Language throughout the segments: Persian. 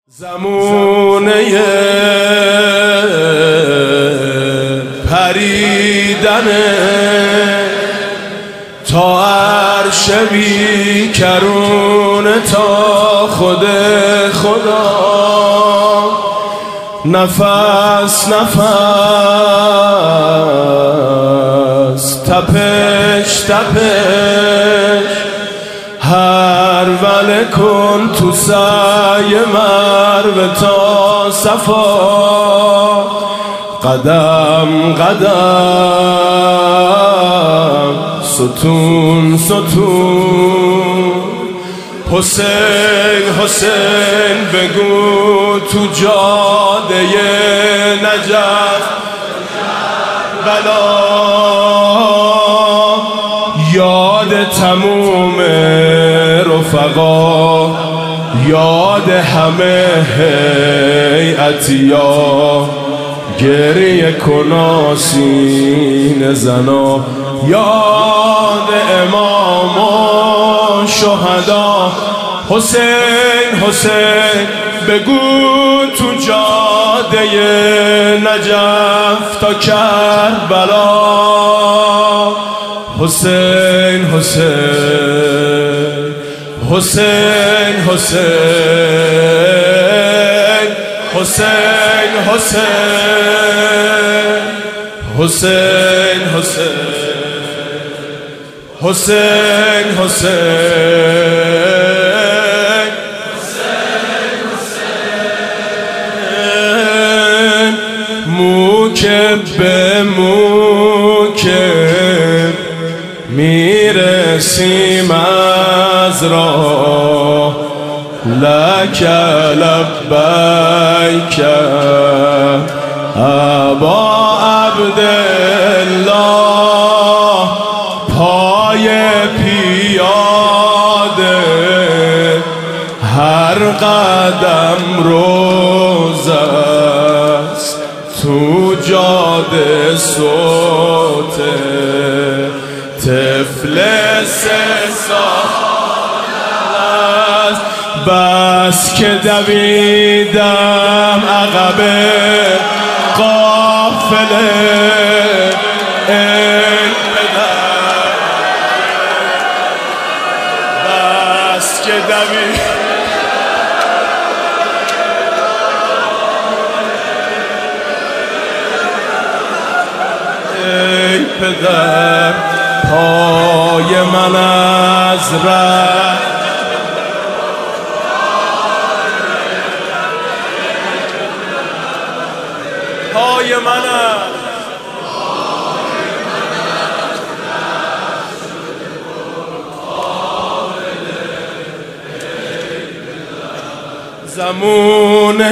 زمونه پریدنه تا عرش بیکرونه تا خود خدا نفس نفس تپش تپش هر وله کن تو سعی مروه تا صفا قدم قدم ستون ستون حسین حسین بگو تو جاده نجف بلا یاد تموم رفقا یاد همه هیئتیا گریه کنا سینه زنا یاد امام و شهدا حسین حسین بگو تو جاده نجف تا کربلا حسین حسین حسین حسین حسین حسین حسین حسین حسین حسین موکب به موکب میرسیم از راه لک لبیک ابا عبدالله پای پیاده هر قدم روز است تو جاده صوت طفل 3 ساله است بس که دویدم عقب قافله ای پدر بس که دویدم ای پدر پای من از ره پای من زمونه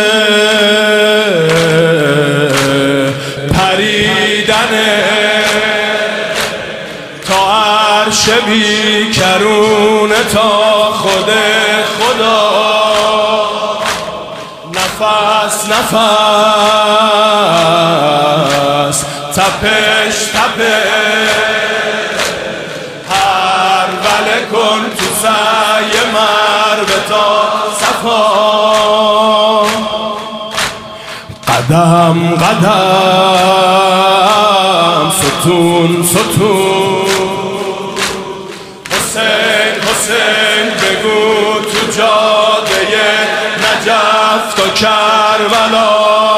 پریدنه تا عرش بیکرونه تا خود خدا نفس نفس تپش تپش هر وله کن تو سعی مروه تا صفا قدم قدم ستون ستون حسین حسین بگو تو جاده نجف تا کربلا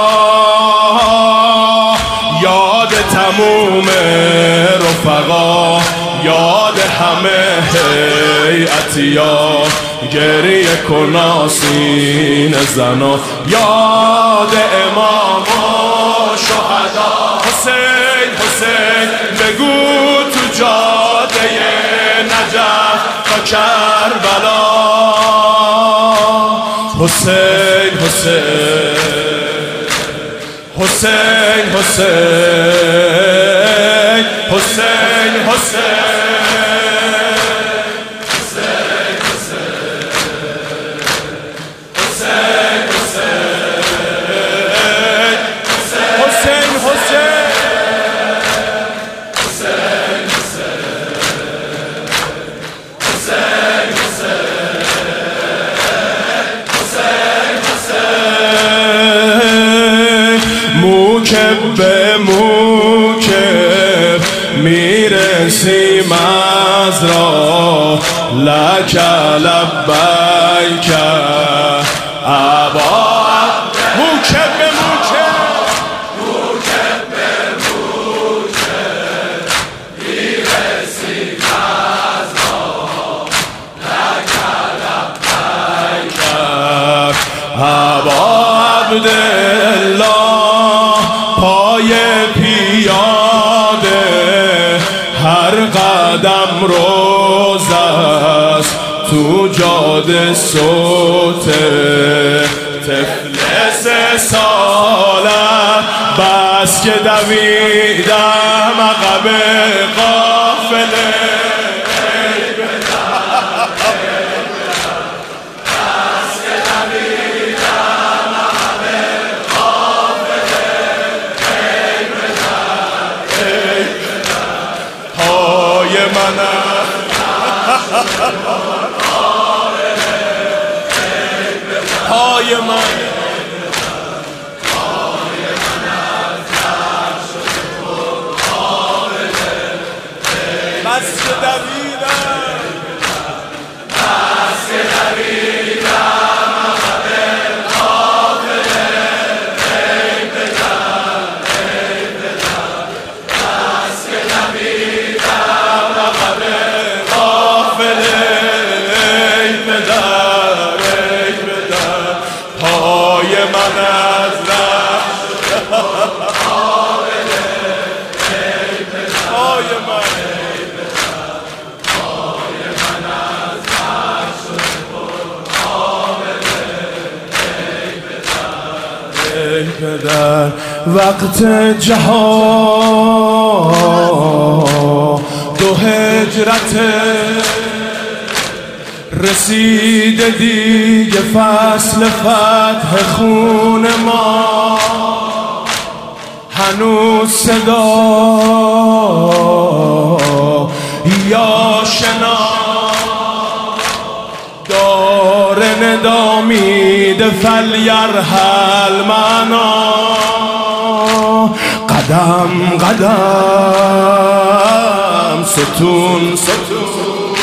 یاد تموم رفقا یاد همه هیئتیا گریه کنا سینه زنا یاد امام و شهدا حسین حسین بگو تو جاده نجف تا کربلا حسین حسین حسین حسین حسین حسین Hussein, Hussein, Hussein, Hussein. موکب به موکب میرسیم از راه لک لبیک ابا موکب به موکب میرسیم از راه لک لبیک ابا عبدالله پای پیاده هر قدم روز است تو جاده صوت طفل 3 ساله بس که دویدم عقب قافله پای من بس که در وقت جهاد و هجرت رسیده دیگه فصل فتح خون ما هنوز صدا یا شنا داره ندا میده فلیرحل معنا قدم قدم ستون ستون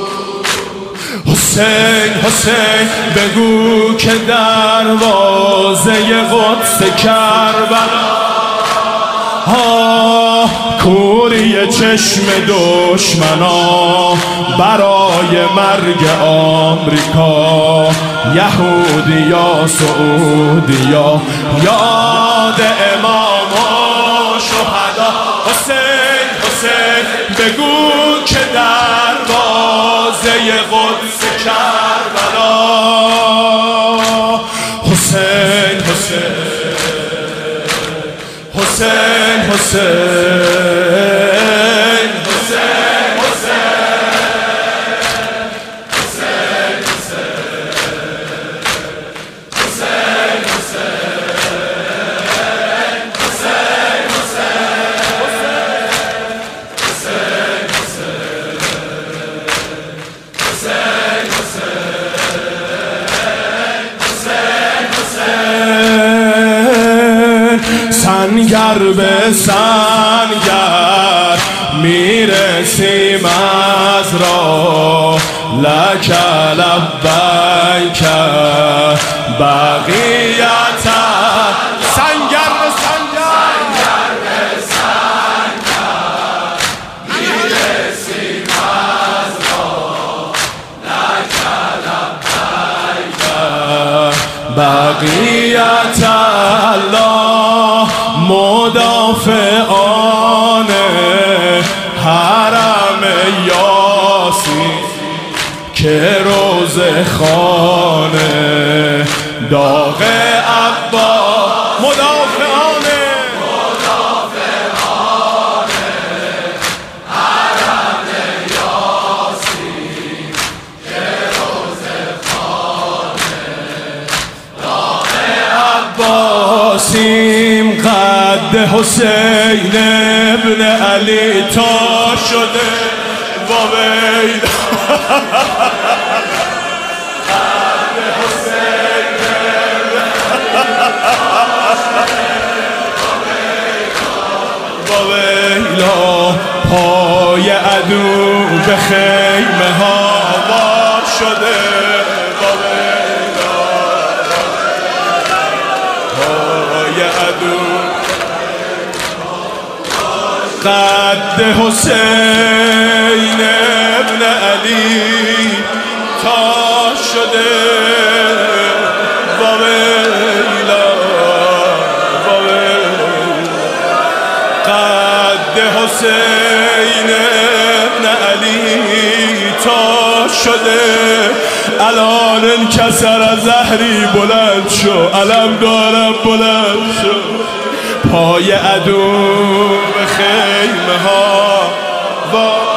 حسین حسین بگو که دروازه قدس کربلا کوری چشم دشمنا برای مرگ آمریکا یهودیا سعودیا یاد امام و شهدا حسین حسین بگو که دروازه قدس کربلا حسین حسین حسین حسین سنگر به سنگر میرسیم از راه لک لبیک بقیت سنگر به سنگر میرسیم از راه لک لبیک بقیت الله مدافعان حرم یاسین که روز خانه داغ عبا مدافعان حرم یاسین که روز خانه داغ عباسیم قد حسین ابن علی تا شده با ویل قد حسین ابن عدو به خیمه ها وا شده پای عدو قد حسین ابن علی تا شده قد حسین ابن علی تا شده الان انکسر زهری بلند شو علم دارم بلند شو پای عدو به خیمه ها